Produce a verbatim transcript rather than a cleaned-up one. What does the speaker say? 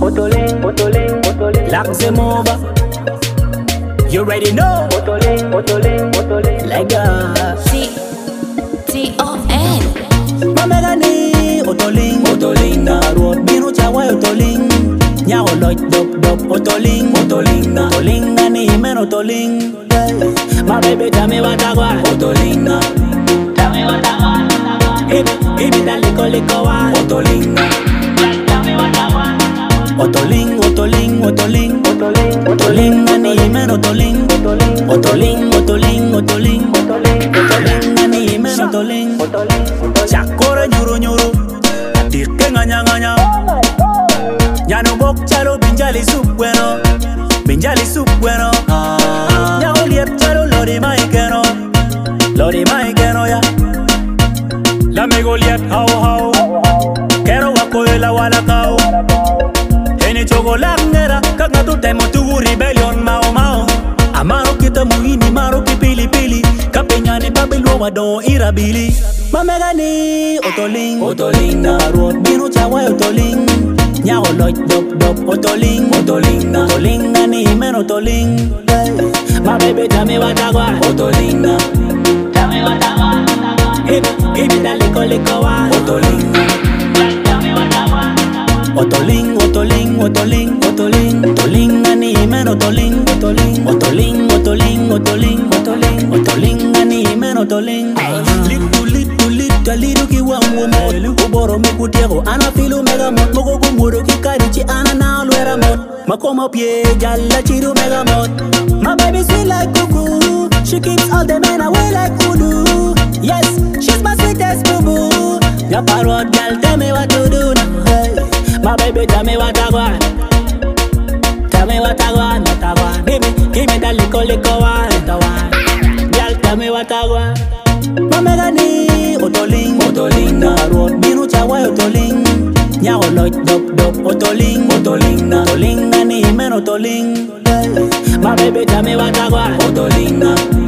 Otoling, Otoling, Otoling. Locks them over. You already know. Otoling, Otoling, Otoling. Like that. T T O N. Mamegani, Otoling, Otoling. Road binu chawa Otoling. Nyago loy dop dop Otoling, Otoling. Otoling ani men Otoling. My baby tell me what I want. Otoling. Tell me what I want. Give give me that lico lico one. Otoling. Tell me what I want. Otoling, Otoling, Otoling, Otoling, Otoling ani men Otoling. Otoling, Otoling, Otoling, Otoling, Otoling, Otoling ani men Otoling. Otoling, Otoling. Chakora nyuru nyuru, atike nganya nganya. Nyano bok chalo binjali soup bueno, binjali soup bueno. Nyao liep chalo lori maikeno, lori maikeno ya. La mego liep hao hao, kero wako ela wala kao. Eni chogo langera, kaka tu temo tu rebellion mao mao. Amaro kita muhini maro ki pili pili, kapenyani babelo wado irabili. Mamegani Otoling, Otoling na road binu chawa Otoling. Nyago loy dop dop Otoling, Otoling, Otoling ani men Otoling. My baby tell me what I want. Otoling, tell me what I want. Give give me that lico lico one. Otoling, tell me what I want. Otoling, Otoling, Otoling, Otoling, Otoling ani men Otoling, Otoling, Otoling, Otoling, Otoling, Otoling, Otoling ani men Otoling. Litu litu litu litu kiwa mwomo. Uboro mikutiego ana filu mega mot. Mogo kumuro kikarichi ana na luera mot. Makoma pie jalla chiru mega mot. My baby sweet like cuckoo. She keeps all the men away like voodoo. Yes, she's my sweetest boo boo. Ya parrot girl, tell me what to do now. Hey. My baby, tell me what I want. Tell me what I want, what I want. Give me, give me that lico lico one, the one. Girl, tell me what I want. Mamegani, Otoling, Otoling na road binu chawa Otoling. Nyago loy dop dop Otoling, Otoling na Otoling ani men Otoling. My baby, tell me what I want. Otoling na.